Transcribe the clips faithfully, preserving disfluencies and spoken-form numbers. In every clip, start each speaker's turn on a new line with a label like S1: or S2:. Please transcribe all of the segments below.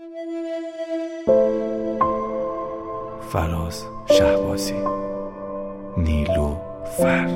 S1: فراز شهبازی، نیلوفر.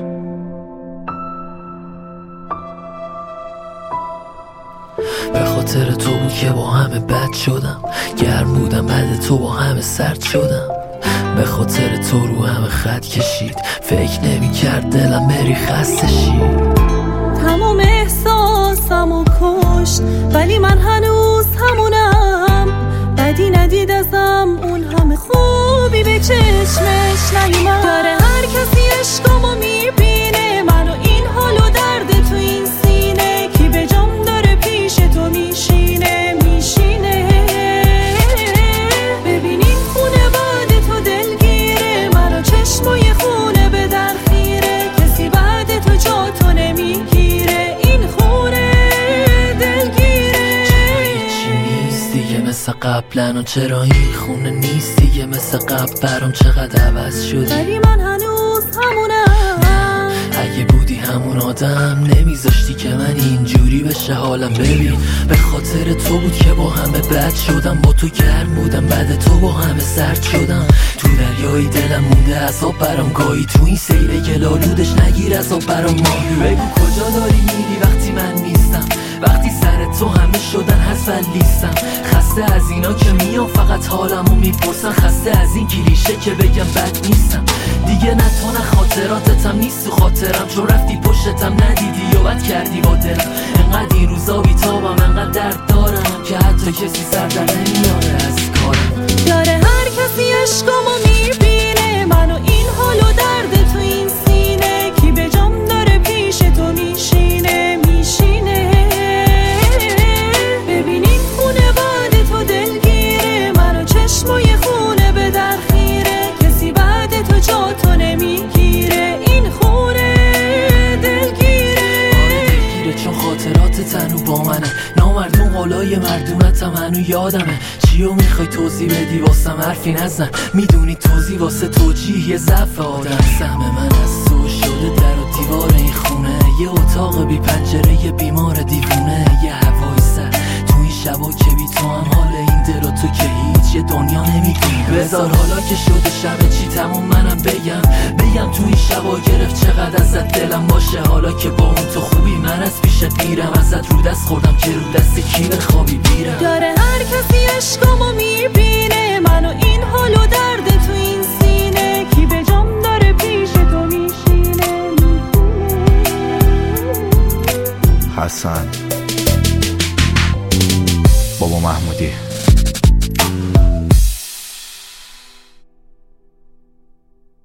S2: به خاطر تو بود که با همه بد شدم، گرم بودم بعد تو با همه سرد شدم. به خاطر تو رو همه خط کشید، فکر نمی کرد دلم بری خسته شید.
S3: تمام احساسمو کشت ولی من هنوز همونم. بدی ندید ازم اون همه خوبی به چشمش نیومد. داره هر کسی عشقامو میبینه، منو این حال و درد تو این سینه. کی به جام داره پیش تو میشینه میشینه. ببینین خونه بعد تو دلگیره، منو چشمای خونه به در خیره. کسی بعد تو جا تو نمیگیره، این خونه دلگیره.
S2: چی نیست دیگه مثل قبلن و چرا این خونه نیست دیگه مثل قبل؟ برام چقدر عوض شدی
S3: ولی من هنوز همونم.
S2: اگه بودی همون آدم نمیذاشتی که من اینجوری بشه حالم. ببین به خاطر تو بود که با همه بد شدم، با تو گرم بودم بعد تو با همه سرد شدم. تو دریای دلم مونده عذاب برام گاهی، تو این سیل گلالودش نگیر عذاب برام ماهی. بگو کجا داری میری وقتی من نیستم، وقتی سر تو همه شدن هست لیستم. خسته از اینا که میان فقط حالمو میپرسن، خسته از این کلیشه که بگم بد نیستم. دیگه نه تو نه خاطراتتم نیست تو خاطرم، چون رفتی پشتم ندیدی یا بد کردی با دلم. انقدر این روزا بیتابم انقدر درد دارم که حتی کسی سر در نمیاره از کارم.
S3: داره هر کسی عشقامو میبینه، منو این حال و درد تو این سینه. کی به جام داره پیش تو میشینه میشینه. ببینین خونه بعد تو دلگیره، منو چشمای خونه به در خیره. کسی بعد تو جا تو نمیگیره، این خونه دلگیره.
S2: آره دلگیره چون خاطرات تنو با منه، نامردون قولای مردونتم هنو یادمه. چیو میخوای توضیح بدی واسم حرفی نزن، میدونی توضیح واسه توجیه یه ضعف آدم. سهم من از تو شده در و دیوار این خونه، یه اتاق بی پنجره یه بیمار دیوونه. یه هوای سر تو این شبا که بی تو هم حال این دل و تو که هیچ یه دنیا نمیدونی. بذار حالا که شده شب چی تموم منم بگم بگم تو این شبا گرفت چقدر ازت دلم باشه. حالا که با اون تو خوبی من از پیشت میرم، ازت رو دست خوردم که رو دست کی بخوابی بیرم.
S3: داره هر کسی عشقامو میبینه، منو این حال و درد تو این سینه. کی به جام داره پیش تو میشینه
S1: حسن بابا محمودی.